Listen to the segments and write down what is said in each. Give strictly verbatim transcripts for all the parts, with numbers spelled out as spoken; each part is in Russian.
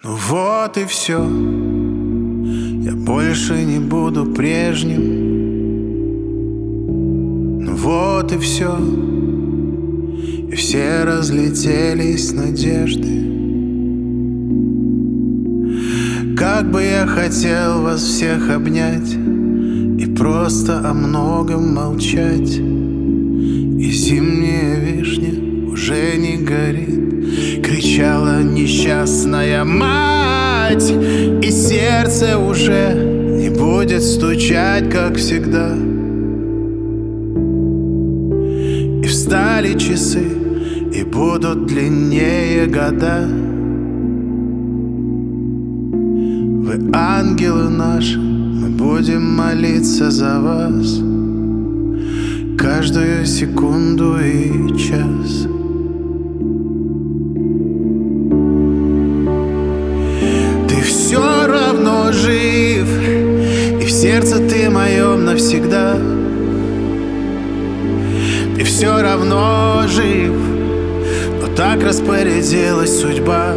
Ну вот и все. Я больше не буду прежним. Ну вот и все. И все разлетелись надежды. Как бы я хотел вас всех обнять и просто о многом молчать. И зимняя вишня уже не горит, кричала несчастная мать. И сердце уже не будет стучать, как всегда. И встали часы, и будут длиннее года. Вы ангелы наши, мы будем молиться за вас каждую секунду и час. Ты все равно жив, и в сердце ты моем навсегда. Ты все равно жив, но так распорядилась судьба.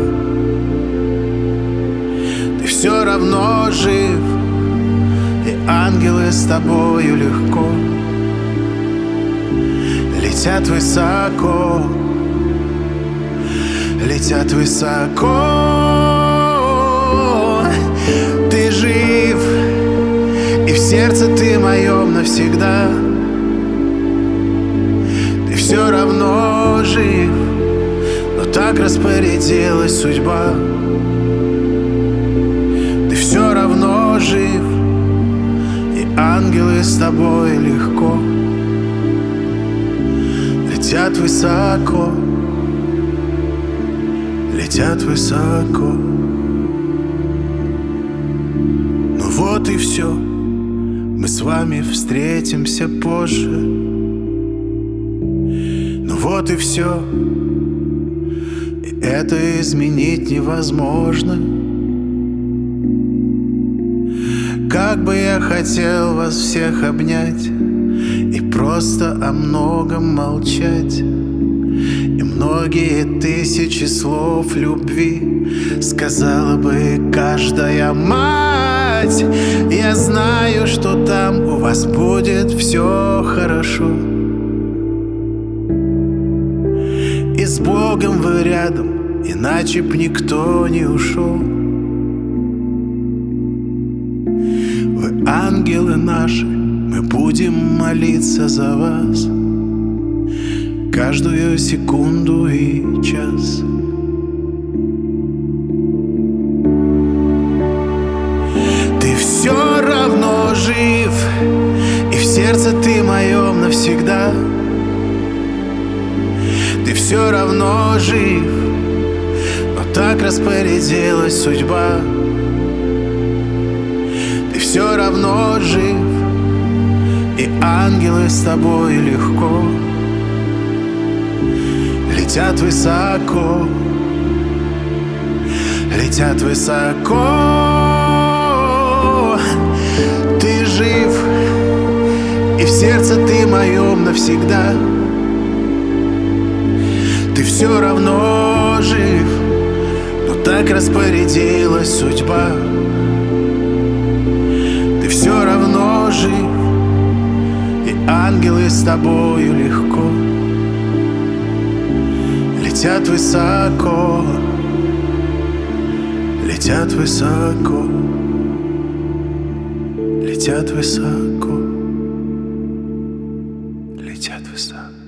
Ты все равно жив, и ангелы с тобою легко летят высоко, летят высоко. Ты жив, и в сердце ты моем навсегда. Ты все равно жив, но так распорядилась судьба. Ты все равно жив, и ангелы с тобой легко летят высоко, летят высоко. Ну вот и все, мы с вами встретимся позже. Ну вот и все, и это изменить невозможно. Как бы я хотел вас всех обнять и просто о многом молчать. И многие тысячи слов любви сказала бы каждая мать. Я знаю, что там у вас будет все хорошо. И с Богом вы рядом, иначе б никто не ушел. Вы ангелы наши, мы будем молиться за вас каждую секунду и час. Ты все равно жив, и в сердце ты моем навсегда. Ты все равно жив, но так распорядилась судьба. Ты все равно жив, и ангелы с тобой легко летят высоко, летят высоко. Ты жив, и в сердце ты моем навсегда. Ты все равно жив, но так распорядилась судьба. Ты все равно жив, и ангелы с тобою легко летят высоко, летят высоко, летят высоко, летят высоко.